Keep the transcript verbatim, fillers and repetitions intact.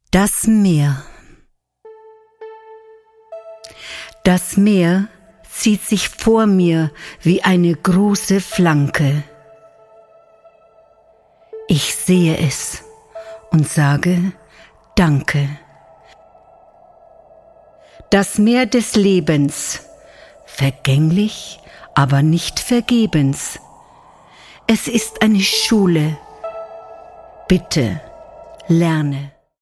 Das Meer. Das Meer zieht sich vor mir wie eine große Flanke. Ich sehe es und sage Danke. Das Meer des Lebens, vergänglich, aber nicht vergebens. Es ist eine Schule. Bitte, lerne.